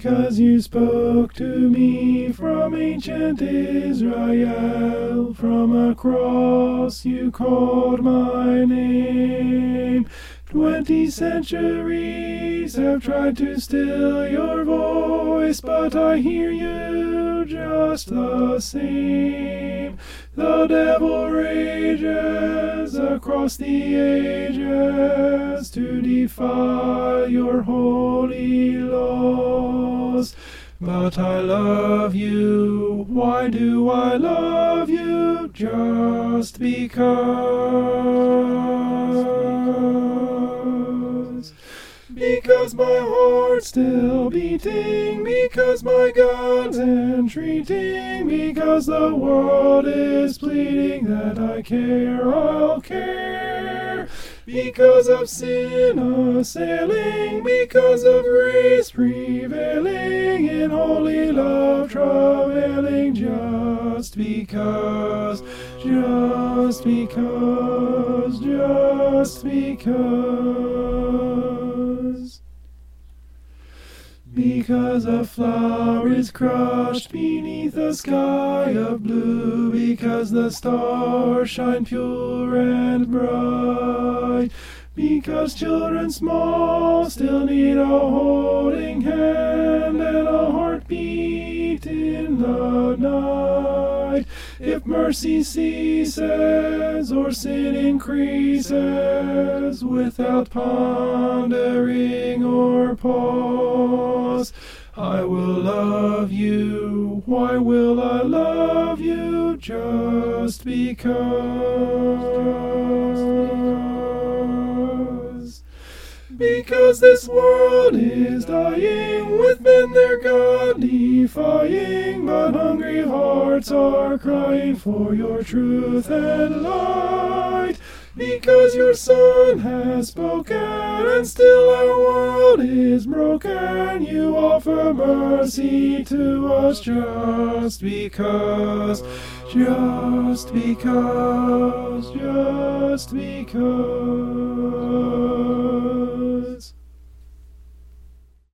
because you spoke to me from ancient Israel. From a cross you called my name. 20 centuries have tried to still your voice, but I hear you just the same. The devil rages across the ages to defy your holy laws. But I love you. Why do I love you? Just because. Because my heart's still beating, because my God's entreating, because the world is pleading that I care, I'll care. Because of sin assailing, because of grace prevailing, in holy love travailing, just because, just because, just because. Because a flower is crushed beneath a sky of blue, because the stars shine pure and bright, because children small still need a holding hand and a heartbeat in the night. If mercy ceases or sin increases without pondering or pause, I will love you. Why will I love you? Just because. Because this world is dying, with men their God defying, but hungry hearts are crying for your truth and light. Because your Son has spoken, and still our world is broken, you offer mercy to us just because, just because, just because.